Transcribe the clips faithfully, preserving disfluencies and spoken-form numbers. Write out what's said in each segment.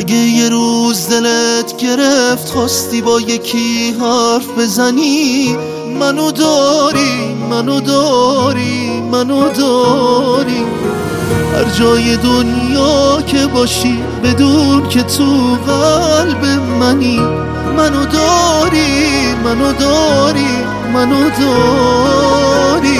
اگه یه روز دلت گرفت خواستی با یکی حرف بزنی، منو داری منو داری منو داری. هر جای دنیا که باشی بدون که تو قلب منی، منو داری منو داری منو داری.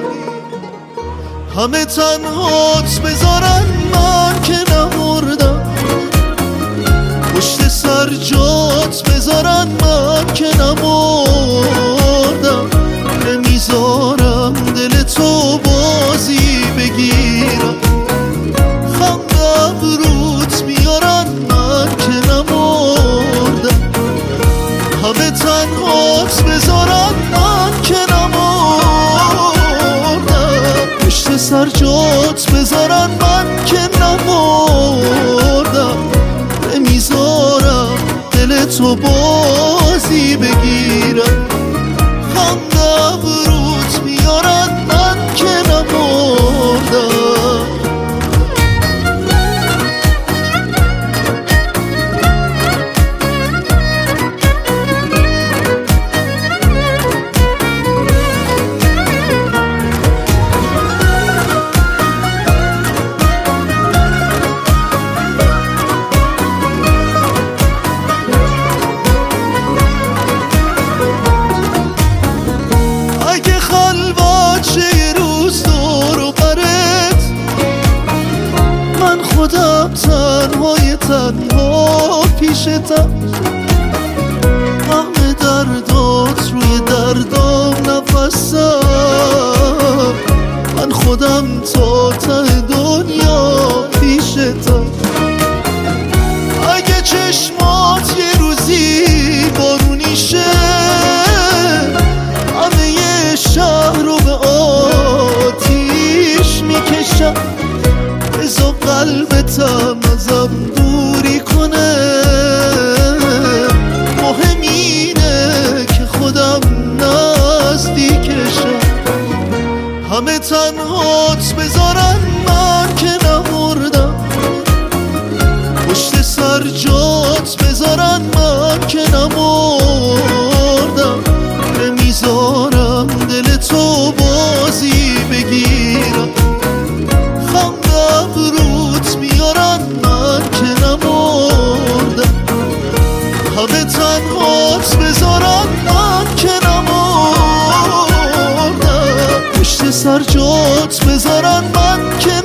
همه تنهات بذارن من که نمردم، پشت سر جات بذارن من که نمردم. نمیذارم دل تو بازی بگیرم، خندم روت میارن من که نمردم. همه تنهات بذارن من که نمردم، پشت سر جات بذارن من که نمردم. نمیذارم دل تو بازی بگیرم، خندم روت میارن من که نمردم. خودم تنهای تنها پیشتم، همه دردات روی دردام نفسم. من خودم تا ته دنیا پیشتم. اگه چشمات یه روزی بارونی شه، همه یه شهر رو به آتیش میکشم. بزا قلبتم ازم دوری کنه، مهم اینه که خودم نزدیکشم. همه تنهات بذارن من که نمردم، پشت سر جات بذارن من که نمردم. نمیذارم دل تو بازی بگیرم، خندم روت میارن من که نمردم. همه تنهات بذارن من که نمردم، پشت سر جات بذارن من که